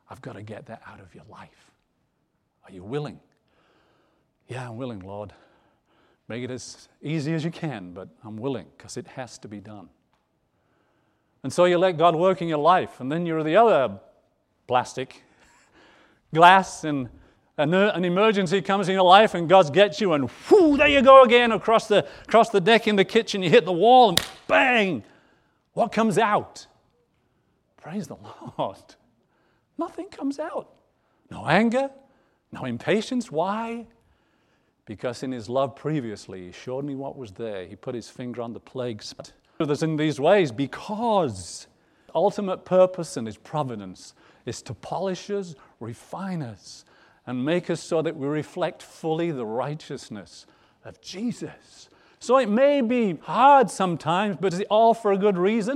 I've got to get that out of your life. Are you willing? Yeah, I'm willing, Lord. Make it as easy as you can, but I'm willing because it has to be done. And so you let God work in your life, and then you're the other plastic, glass, and an emergency comes in your life, and God gets you, and whoo, there you go again across the deck in the kitchen. You hit the wall, and bang! What comes out? Praise the Lord. Nothing comes out. No anger, no impatience. Why? Because in his love previously, he showed me what was there. He put his finger on the plague spot. There's in these ways because ultimate purpose and his providence is to polish us, refine us, and make us so that we reflect fully the righteousness of Jesus. So it may be hard sometimes, but is it all for a good reason?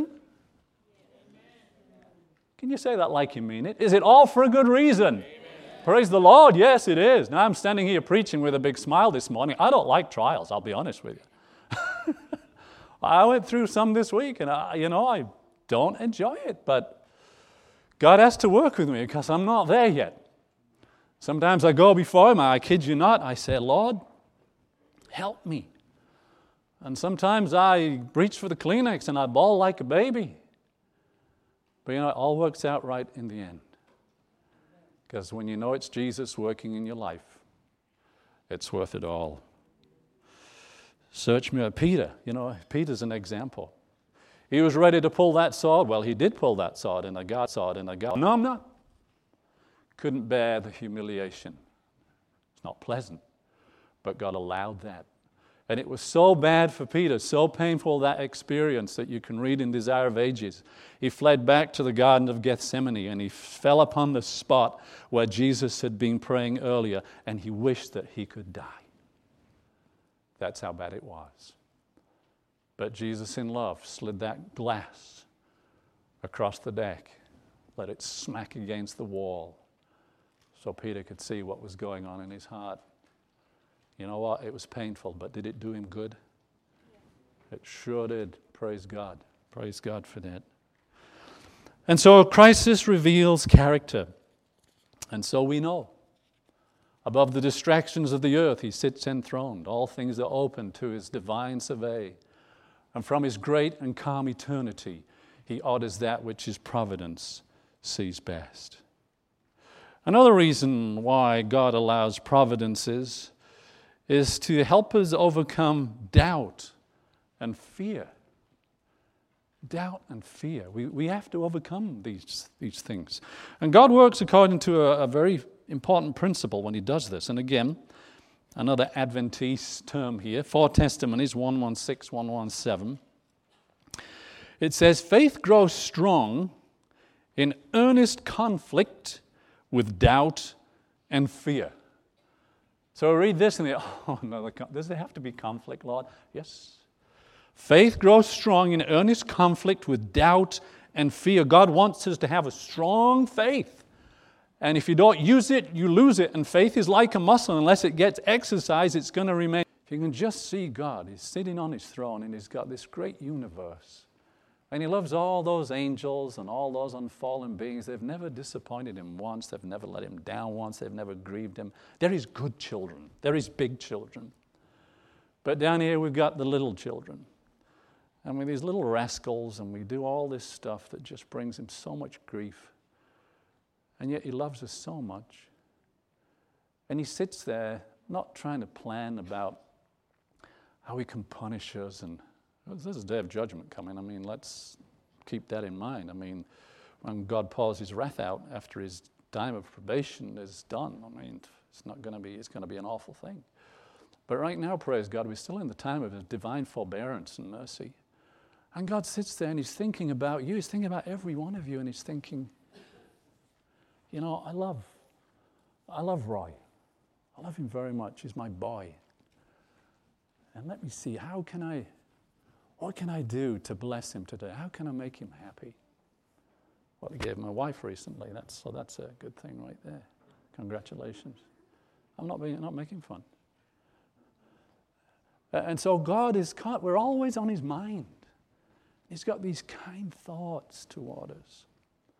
Can you say that like you mean it? Is it all for a good reason? Praise the Lord. Yes, it is. Now I'm standing here preaching with a big smile this morning. I don't like trials, I'll be honest with you. I went through some this week, and I don't enjoy it, but God has to work with me because I'm not there yet. Sometimes I go before him, I kid you not, I say, Lord, help me. And sometimes I reach for the Kleenex and I bawl like a baby. But it all works out right in the end. Because when you know it's Jesus working in your life, it's worth it all. Search me. Peter, Peter's an example. He was ready to pull that sword. Well, he did pull that sword in a guard. No, I'm not. Couldn't bear the humiliation. It's not pleasant, but God allowed that. And it was so bad for Peter, so painful that experience that you can read in Desire of Ages. He fled back to the Garden of Gethsemane and he fell upon the spot where Jesus had been praying earlier, and he wished that he could die. That's how bad it was. But Jesus in love slid that glass across the deck, let it smack against the wall so Peter could see what was going on in his heart. You know what? It was painful, but did it do him good? It sure did. Praise God. Praise God for that. And so a crisis reveals character. And so we know. Above the distractions of the earth, he sits enthroned. All things are open to his divine survey. And from his great and calm eternity, he orders that which his providence sees best. Another reason why God allows providences is to help us overcome doubt and fear. Doubt and fear. We have to overcome these things. And God works according to a very important principle when he does this. And again, another Adventist term here, 4 Testimonies, 116, 117. It says, faith grows strong in earnest conflict with doubt and fear. So I read this and no, does there have to be conflict, Lord? Yes. Faith grows strong in earnest conflict with doubt and fear. God wants us to have a strong faith. And if you don't use it, you lose it. And faith is like a muscle. Unless it gets exercised, it's going to remain. If you can just see God, he's sitting on his throne and he's got this great universe. And he loves all those angels and all those unfallen beings. They've never disappointed him once. They've never let him down once. They've never grieved him. They're his good children. They're his big children. But down here we've got the little children. And we're these little rascals, and we do all this stuff that just brings him so much grief. And yet he loves us so much. And he sits there not trying to plan about how he can punish us. And this is the day of judgment coming. I mean, let's keep that in mind. I mean, when God pours his wrath out after his time of probation is done, I mean, it's going to be an awful thing. But right now, praise God, we're still in the time of his divine forbearance and mercy. And God sits there and he's thinking about you. He's thinking about every one of you, and he's thinking, I love Roy. I love him very much. He's my boy. And let me see, what can I do to bless him today? How can I make him happy? What I gave my wife recently, that's a good thing right there. Congratulations. I'm not making fun. And so God we're always on his mind. He's got these kind thoughts toward us.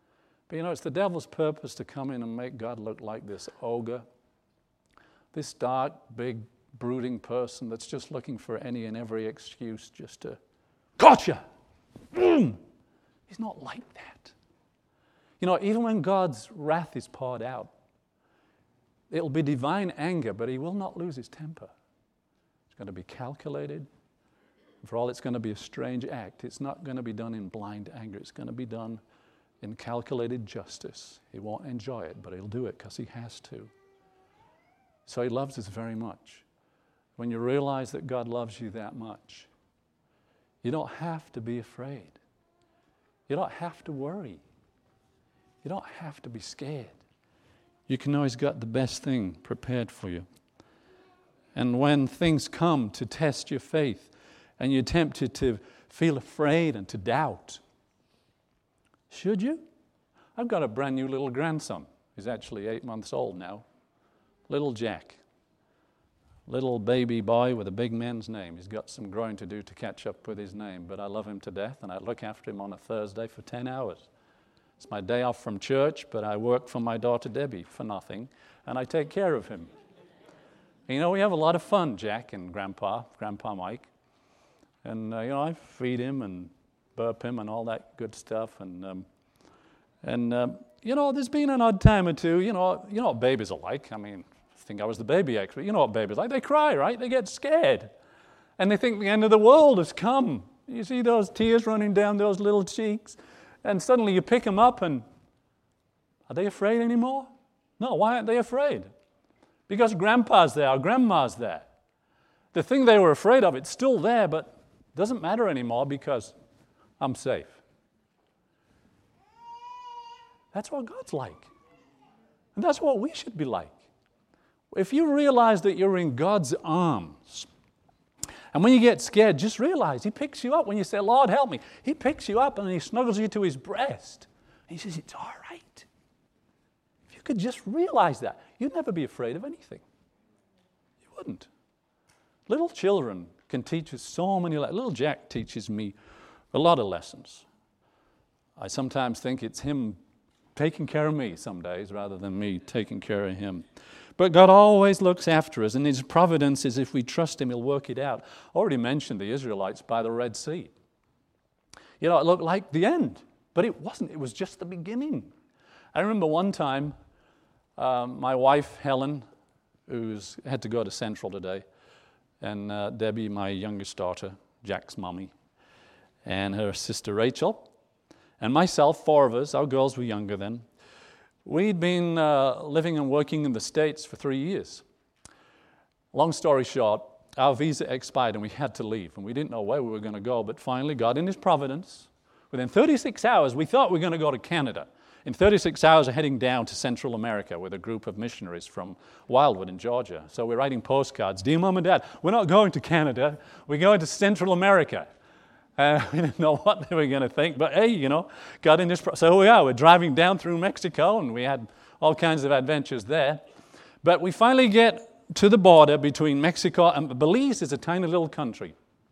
But it's the devil's purpose to come in and make God look like this ogre, this dark, big, brooding person that's just looking for any and every excuse just to, gotcha! He's not like that. Even when God's wrath is poured out, it'll be divine anger, but he will not lose his temper. It's going to be calculated. For all it's going to be a strange act, it's not going to be done in blind anger. It's going to be done in calculated justice. He won't enjoy it, but he'll do it because he has to. So he loves us very much. When you realize that God loves you that much, you don't have to be afraid. You don't have to worry. You don't have to be scared. You can know he's got the best thing prepared for you. And when things come to test your faith and you're tempted to feel afraid and to doubt, should you? I've got a brand new little grandson. He's actually 8 months old now. Little Jack. Little baby boy with a big man's name. He's got some growing to do to catch up with his name, but I love him to death, and I look after him on a Thursday for 10 hours. It's my day off from church, but I work for my daughter Debbie for nothing, and I take care of him. And, we have a lot of fun, Jack and Grandpa Mike. And, I feed him and burp him and all that good stuff. And there's been an odd time or two. You know what babies are like. I think I was the baby expert. You know what babies are like. They cry, right? They get scared. And they think the end of the world has come. You see those tears running down those little cheeks. And suddenly you pick them up and are they afraid anymore? No, why aren't they afraid? Because Grandpa's there or Grandma's there. The thing they were afraid of, it's still there, but it doesn't matter anymore because I'm safe. That's what God's like. And that's what we should be like. If you realize that you're in God's arms, and when you get scared, just realize he picks you up. When you say, Lord, help me, he picks you up and he snuggles you to his breast. And he says, it's all right. If you could just realize that, you'd never be afraid of anything. You wouldn't. Little children can teach us so many lessons. Little Jack teaches me a lot of lessons. I sometimes think it's him taking care of me some days rather than me taking care of him. But God always looks after us, and his providence is if we trust him, he'll work it out. I already mentioned the Israelites by the Red Sea. It looked like the end, but it wasn't. It was just the beginning. I remember one time, my wife, Helen, who's had to go to Central today, and Debbie, my youngest daughter, Jack's mommy, and her sister Rachel, and myself, 4 of us, our girls were younger then. We'd been living and working in the States for 3 years. Long story short, our visa expired and we had to leave. And we didn't know where we were going to go, but finally, God in his providence, within 36 hours, we thought we were going to go to Canada. In 36 hours, we're heading down to Central America with a group of missionaries from Wildwood in Georgia. So we're writing postcards. Dear Mom and Dad, we're not going to Canada. We're going to Central America. We didn't know what they were going to think, but hey, God in this. So here we are. We're driving down through Mexico, and we had all kinds of adventures there. But we finally get to the border between Mexico and Belize is a tiny little country.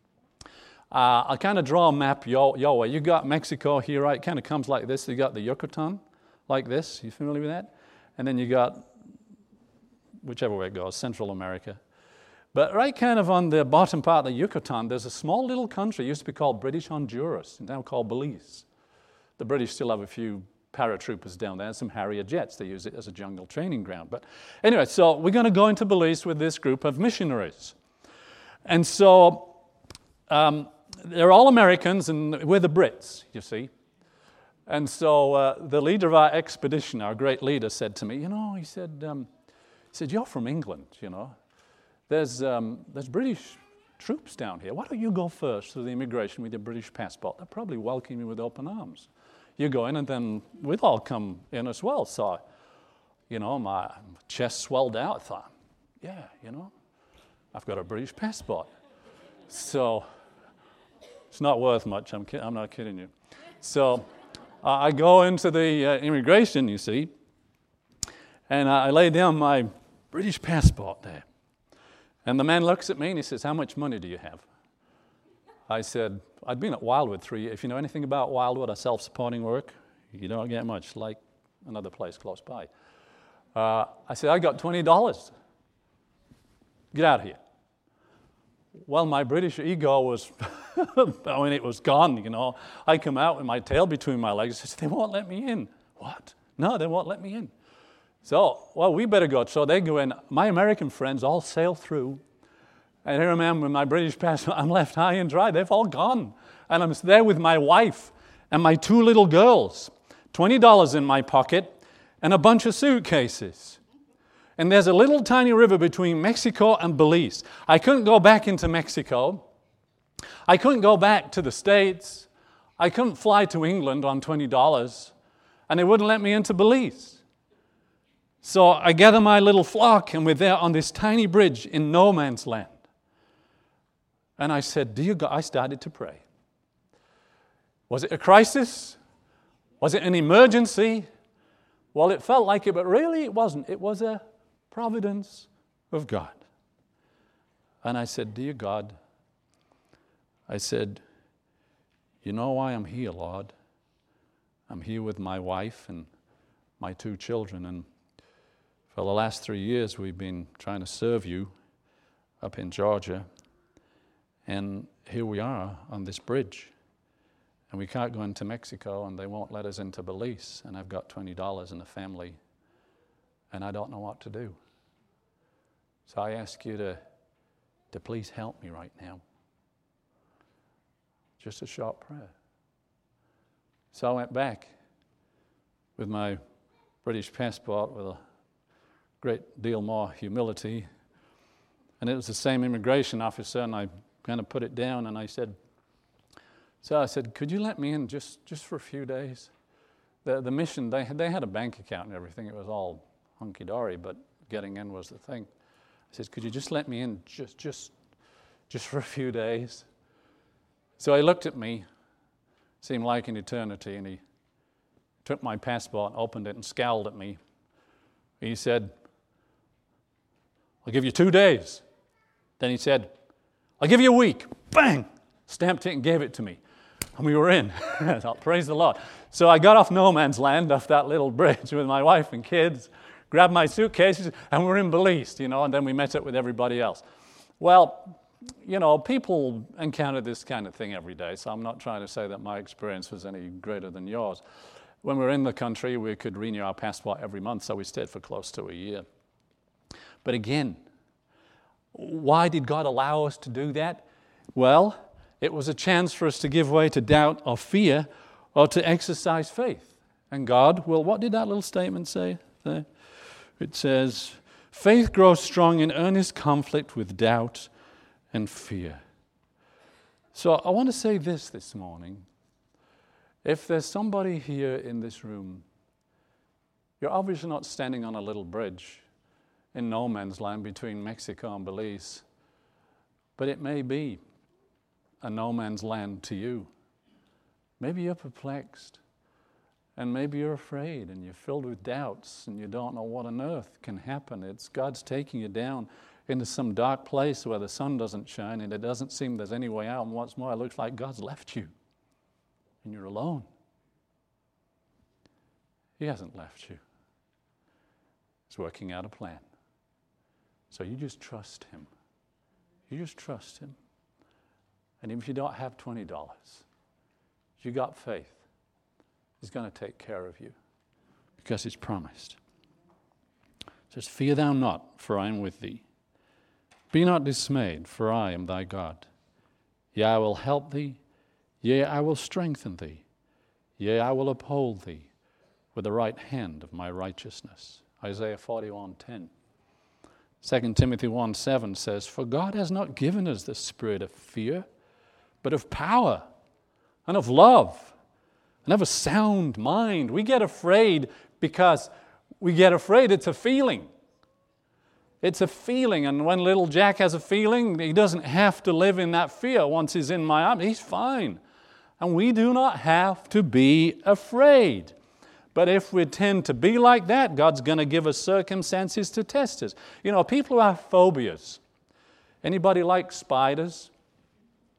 I'll kind of draw a map your way. You got Mexico here, right? It kind of comes like this. You got the Yucatan, like this. You familiar with that? And then you got, whichever way it goes, Central America. But right kind of on the bottom part of the Yucatan, there's a small little country. It used to be called British Honduras, now called Belize. The British still have a few paratroopers down there and some Harrier jets. They use it as a jungle training ground. But anyway, so we're going to go into Belize with this group of missionaries. And so they're all Americans, and we're the Brits, you see. And so the leader of our expedition, our great leader, said to me, he said, you're from England, There's British troops down here. Why don't you go first through the immigration with your British passport? They'll probably welcome you with open arms. You go in, and then we'll all come in as well. So, my chest swelled out. I thought, I've got a British passport. So it's not worth much. I'm not kidding you. So I go into the immigration, you see, and I lay down my British passport there. And the man looks at me and he says, how much money do you have? I said, I'd been at Wildwood 3 years. If you know anything about Wildwood, a self-supporting work, you don't get much, like another place close by. I said, I got $20. Get out of here. Well, my British ego was, it was gone, you know. I come out with my tail between my legs. I said, they won't let me in. What? No, they won't let me in. So, well, we better go. So they go in. My American friends all sail through. And here I am with my British passport. I'm left high and dry. They've all gone. And I'm there with my wife and my 2 little girls. $20 in my pocket and a bunch of suitcases. And there's a little tiny river between Mexico and Belize. I couldn't go back into Mexico. I couldn't go back to the States. I couldn't fly to England on $20. And they wouldn't let me into Belize. So I gather my little flock, and we're there on this tiny bridge in no man's land. And I said, dear God, I started to pray. Was it a crisis? Was it an emergency? Well, it felt like it, but really it wasn't. It was a providence of God. And I said, dear God, I said, you know why I'm here, Lord? I'm here with my wife and my 2 children. And for the last 3 years, we've been trying to serve you up in Georgia. And here we are on this bridge. And we can't go into Mexico, and they won't let us into Belize. And I've got $20 in the family, and I don't know what to do. So I ask you to please help me right now. Just a short prayer. So I went back with my British passport with a great deal more humility. And it was the same immigration officer, and I kind of put it down, and I said, could you let me in just for a few days? The mission, they had a bank account and everything. It was all hunky-dory, but getting in was the thing. I said, could you just let me in just for a few days? So he looked at me, seemed like an eternity, and he took my passport, opened it, and scowled at me. He said, I'll give you 2 days. Then he said, I'll give you a week. Bang! Stamped it and gave it to me. And we were in. I thought, praise the Lord. So I got off no man's land, off that little bridge with my wife and kids, grabbed my suitcases, and we're in Belize, you know, and then we met up with everybody else. Well, you know, people encounter this kind of thing every day, so I'm not trying to say that my experience was any greater than yours. When we were in the country, we could renew our passport every month, so we stayed for close to a year. But again, why did God allow us to do that? Well, it was a chance for us to give way to doubt or fear or to exercise faith. And God, well, what did that little statement say there? It says, faith grows strong in earnest conflict with doubt and fear. So I want to say this morning. If there's somebody here in this room, you're obviously not standing on a little bridge in no man's land between Mexico and Belize, but it may be a no man's land to you. Maybe you're perplexed, and maybe you're afraid, and you're filled with doubts, and you don't know what on earth can happen. It's God's taking you down into some dark place where the sun doesn't shine, and it doesn't seem there's any way out, and what's more, it looks like God's left you, and you're alone. He hasn't left you. He's working out a plan. So you just trust Him. You just trust Him. And if you don't have $20, if you got faith, He's going to take care of you because He's promised. It says, fear thou not, for I am with thee. Be not dismayed, for I am thy God. Yea, I will help thee. Yea, I will strengthen thee. Yea, I will uphold thee with the right hand of my righteousness. Isaiah 41:10. 2 Timothy 1:7 says, for God has not given us the spirit of fear, but of power and of love and of a sound mind. We get afraid because we get afraid. It's a feeling. It's a feeling. And when little Jack has a feeling, he doesn't have to live in that fear. Once he's in my arms, he's fine. And we do not have to be afraid. But if we tend to be like that, God's going to give us circumstances to test us. You know, people who have phobias. Anybody like spiders?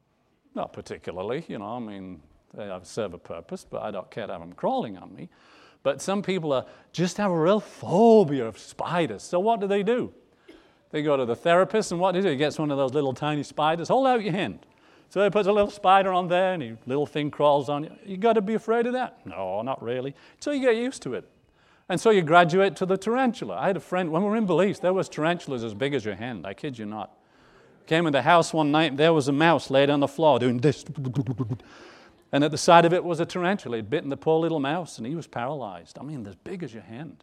Not particularly, you know, I mean, they serve a purpose, but I don't care to have them crawling on me. But some people just have a real phobia of spiders. So what do? They go to the therapist, and what does he do? He gets one of those little tiny spiders. Hold out your hand. So he puts a little spider on there, and the little thing crawls on you. You got to be afraid of that? No, not really. So you get used to it. And so you graduate to the tarantula. I had a friend, when we were in Belize, there was tarantulas as big as your hand. I kid you not. Came in the house one night, and there was a mouse laid on the floor doing this. And at the side of it was a tarantula. He'd bitten the poor little mouse, and he was paralyzed. I mean, as big as your hand.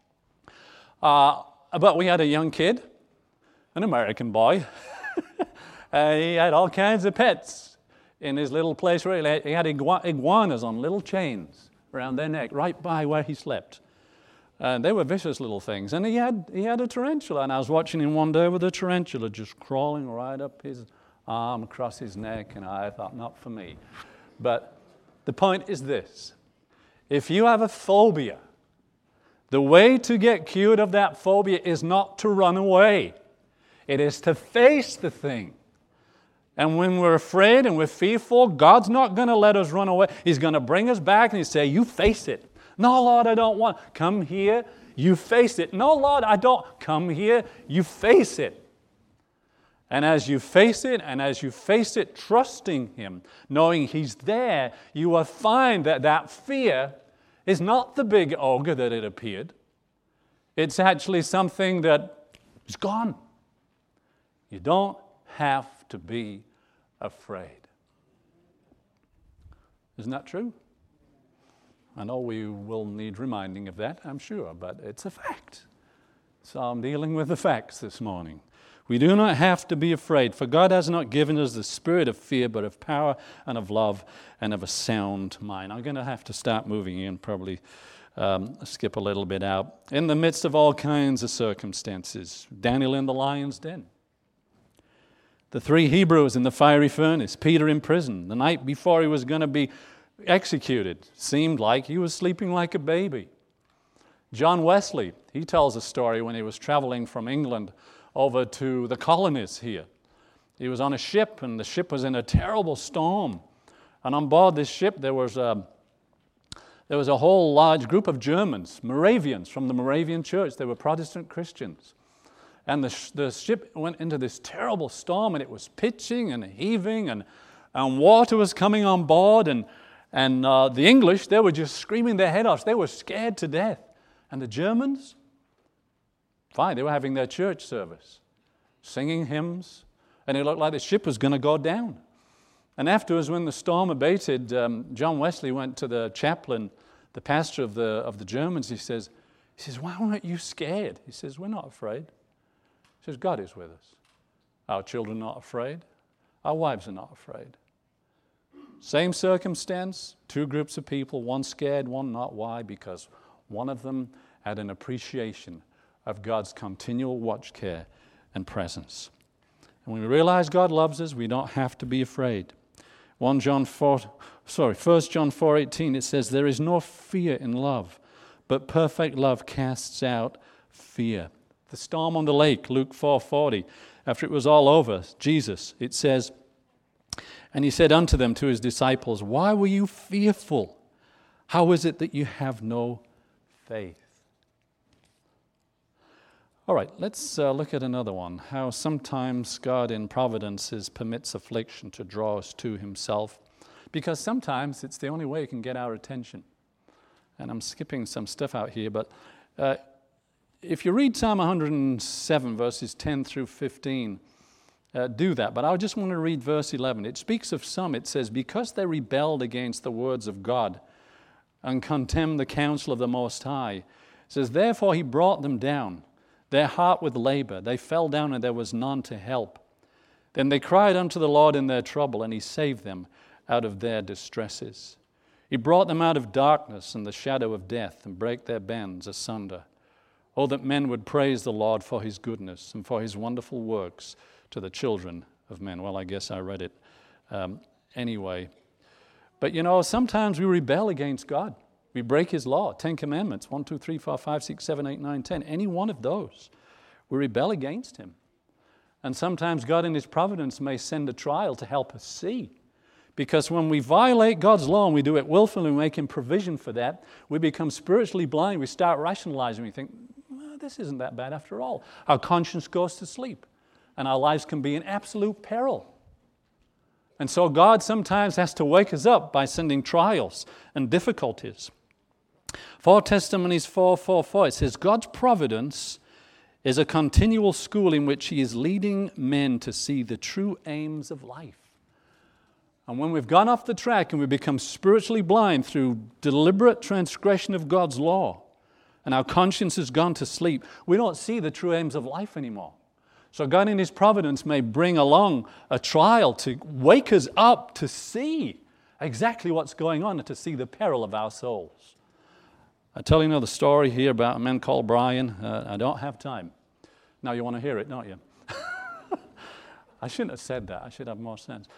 But we had a young kid, an American boy. He had all kinds of pets in his little place where he had iguanas on little chains around their neck, right by where he slept. And they were vicious little things. And he had a tarantula, and I was watching him one day with a tarantula just crawling right up his arm, across his neck, and I thought, not for me. But the point is this. If you have a phobia, the way to get cured of that phobia is not to run away. It is to face the thing. And when we're afraid and we're fearful, God's not going to let us run away. He's going to bring us back and He'll say, you face it. No, Lord, I don't want. Come here, you face it. No, Lord, I don't. Come here, you face it. And as you face it, trusting Him, knowing He's there, you will find that fear is not the big ogre that it appeared. It's actually something that is gone. You don't have to be afraid. Isn't that true? I know we will need reminding of that, I'm sure, but it's a fact. So I'm dealing with the facts this morning. We do not have to be afraid, for God has not given us the spirit of fear, but of power and of love and of a sound mind. I'm going to have to start moving in, probably skip a little bit out. In the midst of all kinds of circumstances, Daniel in the lion's den, the 3 Hebrews in the fiery furnace, Peter in prison, the night before he was going to be executed, seemed like he was sleeping like a baby. John Wesley, he tells a story when he was traveling from England over to the colonies here. He was on a ship, and the ship was in a terrible storm. And on board this ship, there was a whole large group of Germans, Moravians from the Moravian church. They were Protestant Christians. And the ship went into this terrible storm, and it was pitching and heaving, and water was coming on board, and the English, they were just screaming their head off. They were scared to death. And the Germans, fine, they were having their church service, singing hymns, and it looked like the ship was going to go down. And afterwards, when the storm abated, John Wesley went to the chaplain, the pastor of the Germans. He says, why weren't you scared? He says, we're not afraid. He says, God is with us. Our children are not afraid. Our wives are not afraid. Same circumstance, 2 groups of people, one scared, one not. Why? Because one of them had an appreciation of God's continual watch care and presence. And when we realize God loves us, we don't have to be afraid. 1 John 4:18, it says, there is no fear in love, but perfect love casts out fear. The storm on the lake, Luke 4:40, after it was all over, Jesus, it says, and he said unto them, to his disciples, why were you fearful? How is it that you have no faith? All right, let's look at another one. How sometimes God in providences permits affliction to draw us to Himself, because sometimes it's the only way He can get our attention. And I'm skipping some stuff out here, but if you read Psalm 107, verses 10 through 15, do that. But I just want to read verse 11. It speaks of some. It says, because they rebelled against the words of God and contemned the counsel of the Most High. It says, therefore He brought them down, their heart with labor. They fell down, and there was none to help. Then they cried unto the Lord in their trouble, and He saved them out of their distresses. He brought them out of darkness and the shadow of death, and brake their bands asunder. Oh, that men would praise the Lord for His goodness and for His wonderful works to the children of men. Well, I guess I read it anyway. But sometimes we rebel against God. We break His law, 10 commandments, 1, 2, 3, 4, 5, 6, 7, 8, 9, 10. Any one of those, we rebel against Him. And sometimes God in His providence may send a trial to help us see. Because when we violate God's law and we do it willfully, making provision for that, we become spiritually blind. We start rationalizing. We think, well, this isn't that bad after all. Our conscience goes to sleep, and our lives can be in absolute peril. And so God sometimes has to wake us up by sending trials and difficulties. 4 Testimonies 4:4, it says, God's providence is a continual school in which He is leading men to see the true aims of life. And when we've gone off the track and we become spiritually blind through deliberate transgression of God's law, and our conscience has gone to sleep, we don't see the true aims of life anymore. So God in His providence may bring along a trial to wake us up to see exactly what's going on and to see the peril of our souls. I'll tell you another story here about a man called Brian. I don't have time. Now you want to hear it, don't you? I shouldn't have said that. I should have more sense.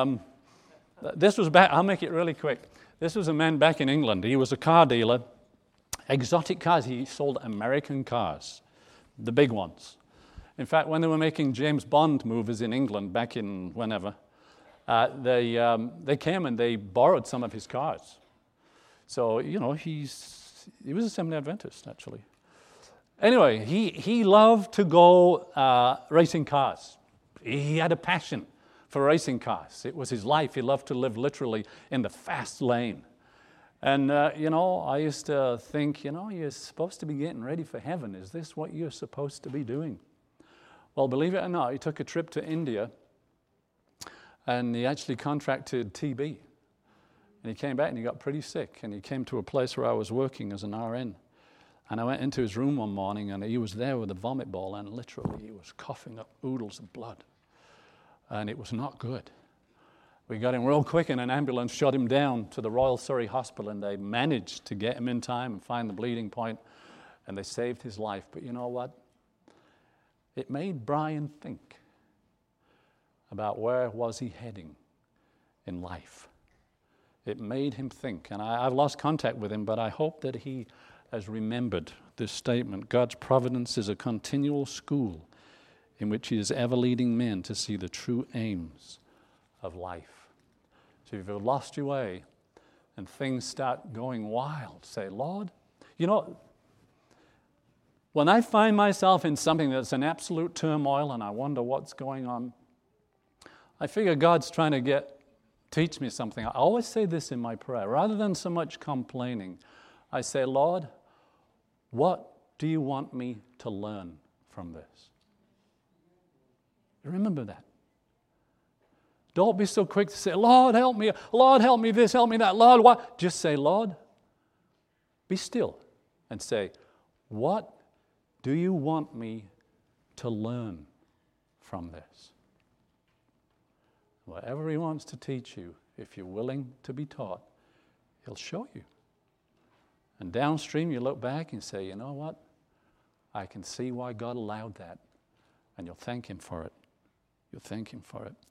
This was back, I'll make it really quick. This was a man back in England. He was a car dealer. Exotic cars. He sold American cars, the big ones. In fact, when they were making James Bond movies in England back in whenever, they came and they borrowed some of his cars. So, you know, he was a Seventh-day Adventist, actually. Anyway, he loved to go racing cars. He had a passion for racing cars. It was his life. He loved to live literally in the fast lane. And, you know, I used to think, you know, you're supposed to be getting ready for heaven. Is this what you're supposed to be doing? Well, believe it or not, he took a trip to India, and he actually contracted TB. And he came back and he got pretty sick, and he came to a place where I was working as an RN. And I went into his room one morning, and he was there with a vomit ball, and literally he was coughing up oodles of blood. And it was not good. We got him real quick, and an ambulance shot him down to the Royal Surrey Hospital, and they managed to get him in time and find the bleeding point, and they saved his life. But you know what? It made Brian think about where was he heading in life. It made him think, and I've lost contact with him, but I hope that he has remembered this statement. God's providence is a continual school in which He is ever leading men to see the true aims of life. So if you've lost your way and things start going wild, say, Lord, you know, when I find myself in something that's an absolute turmoil and I wonder what's going on, I figure God's trying to teach me something. I always say this in my prayer. Rather than so much complaining, I say, Lord, what do you want me to learn from this? Remember that. Don't be so quick to say, Lord, help me this, help me that. Lord, what? Just say, Lord, be still and say, what do you want me to learn from this? Whatever He wants to teach you, if you're willing to be taught, He'll show you. And downstream, you look back and say, you know what? I can see why God allowed that. And you'll thank Him for it. You'll thank Him for it.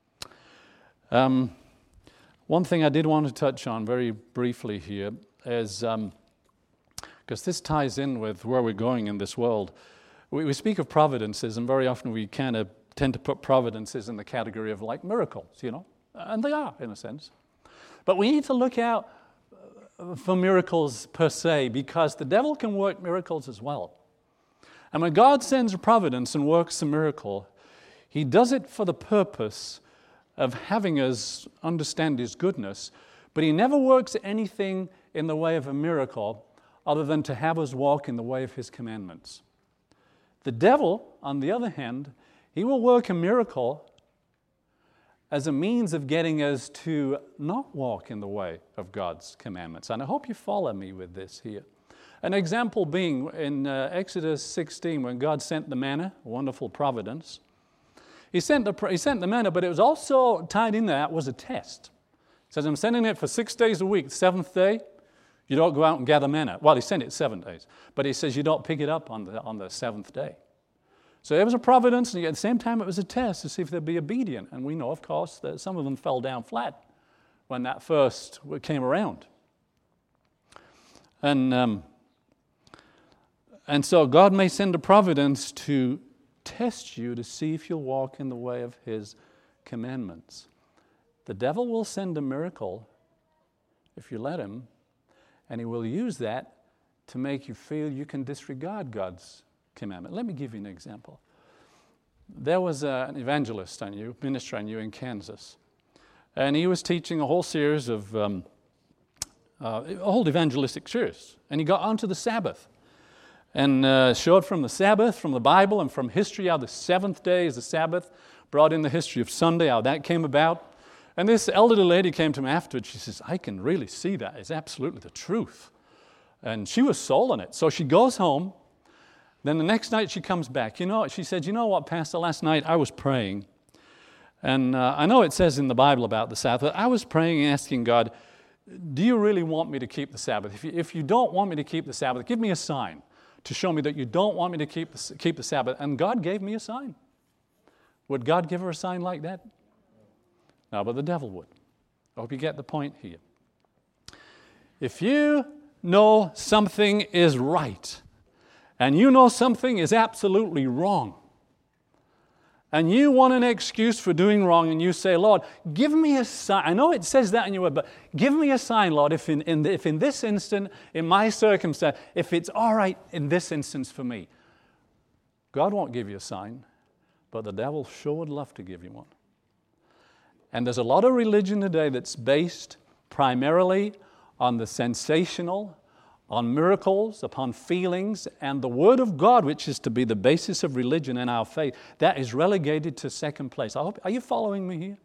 One thing I did want to touch on very briefly here is, because this ties in with where we're going in this world. We speak of providences, and very often we kind of tend to put providences in the category of like miracles, you know, and they are in a sense. But we need to look out for miracles per se, because the devil can work miracles as well. And when God sends a providence and works a miracle, He does it for the purpose of having us understand His goodness, but He never works anything in the way of a miracle other than to have us walk in the way of His commandments. The devil, on the other hand, he will work a miracle as a means of getting us to not walk in the way of God's commandments. And I hope you follow me with this here. An example being in Exodus 16, when God sent the manna, a wonderful providence. He sent the manna, but it was also tied in there, that was a test. He says, I'm sending it for 6 days a week. The seventh day, you don't go out and gather manna. Well, He sent it 7 days, but He says you don't pick it up on the seventh day. So it was a providence, and at the same time it was a test to see if they'd be obedient. And we know, of course, that some of them fell down flat when that first came around. And so God may send a providence to test you to see if you'll walk in the way of His commandments. The devil will send a miracle if you let him, and he will use that to make you feel you can disregard God's commandment. Let me give you an example. There was an evangelist I knew, minister I knew in Kansas, and he was teaching a whole series of, a whole evangelistic series, and he got onto the Sabbath and showed from the Sabbath, from the Bible, and from history how the seventh day is the Sabbath, brought in the history of Sunday, how that came about. And this elderly lady came to me afterwards. She says, I can really see that. It's absolutely the truth. And she was sold on it. So she goes home. Then the next night she comes back. She said, you know what, Pastor, last night I was praying. And I know it says in the Bible about the Sabbath. I was praying and asking God, do you really want me to keep the Sabbath? If you don't want me to keep the Sabbath, give me a sign to show me that you don't want me to keep the Sabbath. And God gave me a sign. Would God give her a sign like that? No, but the devil would. I hope you get the point here. If you know something is right, and you know something is absolutely wrong, and you want an excuse for doing wrong, and you say, Lord, give me a sign. I know it says that in your word, but give me a sign, Lord, if in this instant, in my circumstance, if it's all right in this instance for me. God won't give you a sign, but the devil sure would love to give you one. And there's a lot of religion today that's based primarily on the sensational, on miracles, upon feelings, and the Word of God, which is to be the basis of religion and our faith, that is relegated to second place. Are you following me here?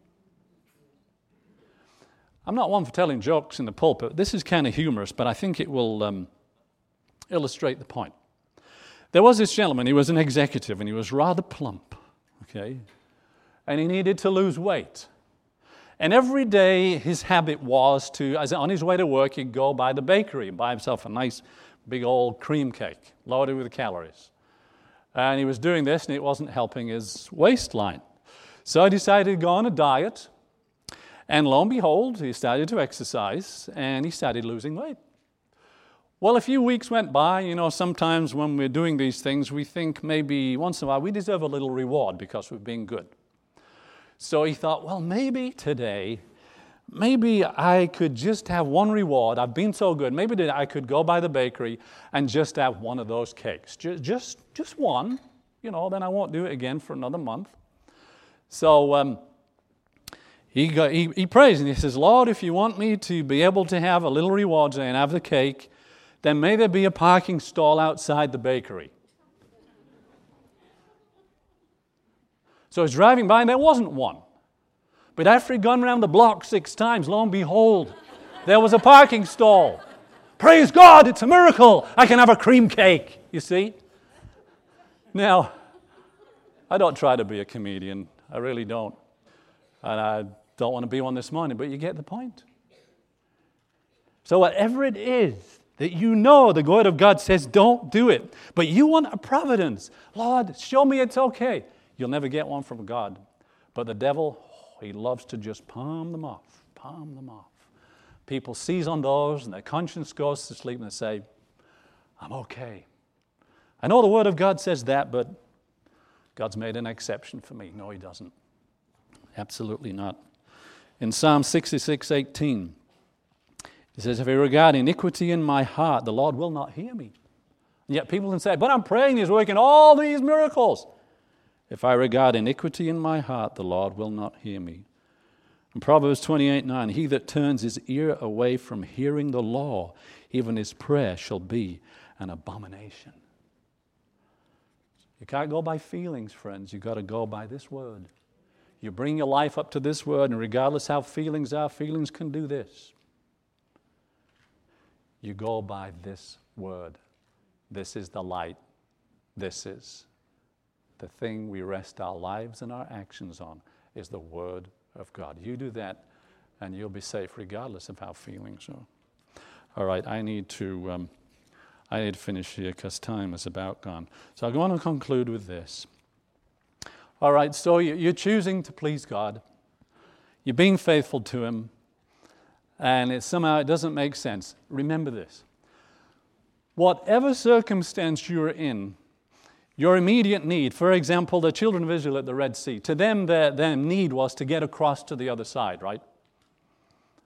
I'm not one for telling jokes in the pulpit. This is kind of humorous, but I think it will illustrate the point. There was this gentleman, he was an executive, and he was rather plump, okay? And he needed to lose weight. And every day his habit was to, as on his way to work, he'd go by the bakery and buy himself a nice big old cream cake loaded with calories. And he was doing this and it wasn't helping his waistline. So he decided to go on a diet. And lo and behold, he started to exercise and he started losing weight. Well, a few weeks went by. Sometimes when we're doing these things, we think maybe once in a while we deserve a little reward because we've been good. So he thought, well, maybe today, maybe I could just have one reward. I've been so good. Maybe I could go by the bakery and just have one of those cakes. Just one. Then I won't do it again for another month. So he prays and he says, Lord, if you want me to be able to have a little reward today and have the cake, then may there be a parking stall outside the bakery. So I was driving by and there wasn't one. But after he'd gone around the block 6 times, lo and behold, there was a parking stall. Praise God, it's a miracle. I can have a cream cake, you see. Now, I don't try to be a comedian. I really don't. And I don't want to be one this morning, but you get the point. So whatever it is that the Word of God says, don't do it. But you want a providence. Lord, show me it's okay. You'll never get one from God. But the devil, he loves to just palm them off. People seize on those and their conscience goes to sleep and they say, I'm okay. I know the Word of God says that, but God's made an exception for me. No, He doesn't. Absolutely not. In Psalm 66:18, He says, if I regard iniquity in my heart, the Lord will not hear me. And yet people can say, but I'm praying, He's working all these miracles. If I regard iniquity in my heart, the Lord will not hear me. In Proverbs 28:9, he that turns his ear away from hearing the law, even his prayer shall be an abomination. You can't go by feelings, friends. You've got to go by this Word. You bring your life up to this Word, and regardless how feelings are, feelings can do this. You go by this Word. This is the light. This is the thing we rest our lives and our actions on, is the Word of God. You do that, and you'll be safe regardless of how feelings are. All right, I need to finish here because time is about gone. So I'm going to conclude with this. All right, so you're choosing to please God. You're being faithful to Him, and somehow it doesn't make sense. Remember this. Whatever circumstance you're in, your immediate need, for example, the children of Israel at the Red Sea, to them their need was to get across to the other side, right?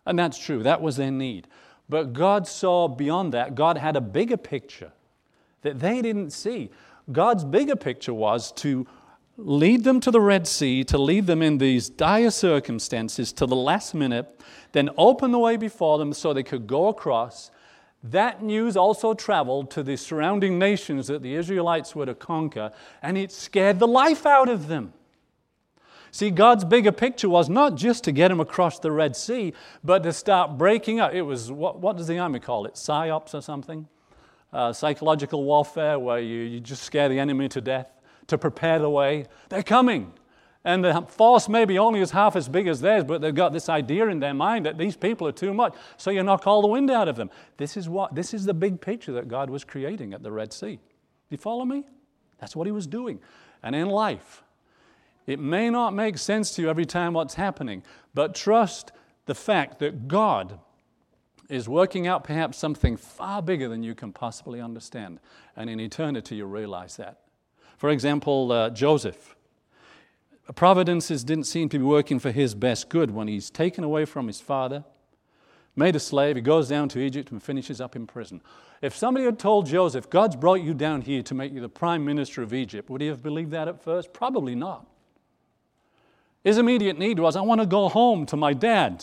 And that's true. That was their need. But God saw beyond that. God had a bigger picture that they didn't see. God's bigger picture was to lead them to the Red Sea, to lead them in these dire circumstances to the last minute, then open the way before them so they could go across. That news also traveled to the surrounding nations that the Israelites were to conquer, and it scared the life out of them. See, God's bigger picture was not just to get them across the Red Sea, but to start breaking up. It was, what does the army call it? PSYOPs or something? Psychological warfare, where you just scare the enemy to death to prepare the way. They're coming. And the force may be only half as big as theirs, but they've got this idea in their mind that these people are too much, so you knock all the wind out of them. This is the big picture that God was creating at the Red Sea. You follow me? That's what he was doing. And in life, it may not make sense to you every time what's happening, but trust the fact that God is working out perhaps something far bigger than you can possibly understand. And in eternity, you realize that. For example, Joseph. Providences didn't seem to be working for his best good when he's taken away from his father, made a slave, he goes down to Egypt and finishes up in prison. If somebody had told Joseph, God's brought you down here to make you the prime minister of Egypt, would he have believed that at first? Probably not. His immediate need was, I want to go home to my dad.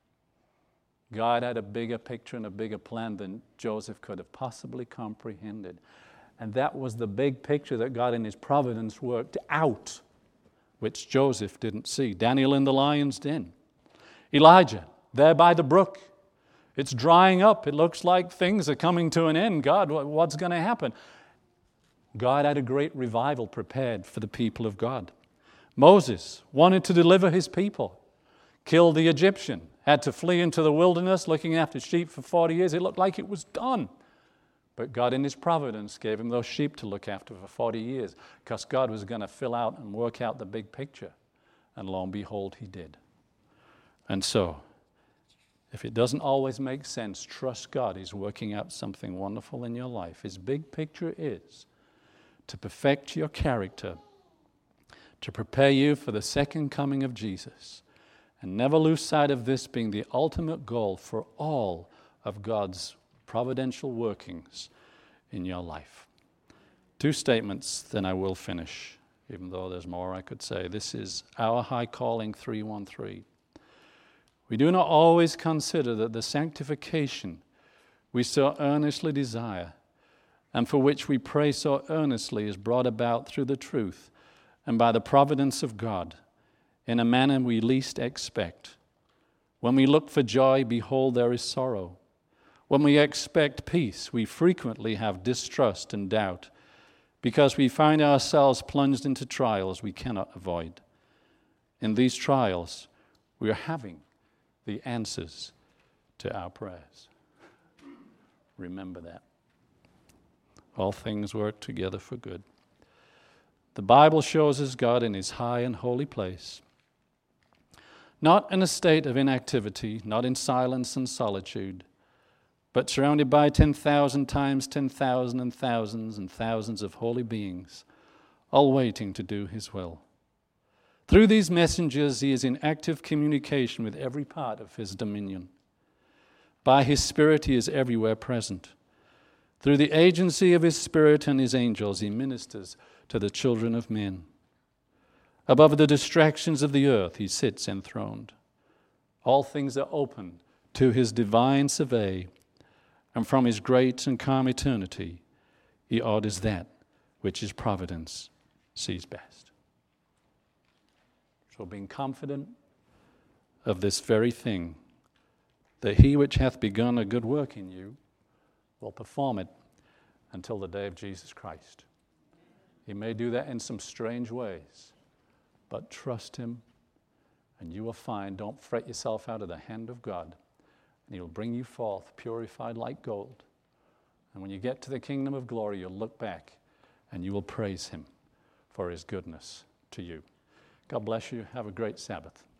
God had a bigger picture and a bigger plan than Joseph could have possibly comprehended. And that was the big picture that God in his providence worked out, which Joseph didn't see. Daniel in the lion's den. Elijah, there by the brook. It's drying up. It looks like things are coming to an end. God, what's going to happen? God had a great revival prepared for the people of God. Moses wanted to deliver his people. Killed the Egyptian. Had to flee into the wilderness looking after sheep for 40 years. It looked like it was done. But God in his providence gave him those sheep to look after for 40 years because God was going to fill out and work out the big picture. And lo and behold, he did. And so, if it doesn't always make sense, trust God. He's working out something wonderful in your life. His big picture is to perfect your character, to prepare you for the second coming of Jesus. And never lose sight of this being the ultimate goal for all of God's providential workings in your life. 2 statements, then I will finish, even though there's more I could say. This is our high calling 313. We do not always consider that the sanctification we so earnestly desire and for which we pray so earnestly is brought about through the truth and by the providence of God in a manner we least expect. When we look for joy, behold, there is sorrow. When we expect peace, we frequently have distrust and doubt because we find ourselves plunged into trials we cannot avoid. In these trials, we are having the answers to our prayers. Remember that. All things work together for good. The Bible shows us God in his high and holy place, not in a state of inactivity, not in silence and solitude, but surrounded by 10,000 times 10,000 and thousands of holy beings, all waiting to do his will. Through these messengers, he is in active communication with every part of his dominion. By his Spirit, he is everywhere present. Through the agency of his Spirit and his angels, he ministers to the children of men. Above the distractions of the earth, he sits enthroned. All things are open to his divine survey, and from his great and calm eternity, he orders that which his providence sees best. So being confident of this very thing, that he which hath begun a good work in you will perform it until the day of Jesus Christ. He may do that in some strange ways, but trust him, and you will find, don't fret yourself out of the hand of God, and he will bring you forth purified like gold. And when you get to the kingdom of glory, you'll look back and you will praise him for his goodness to you. God bless you. Have a great Sabbath.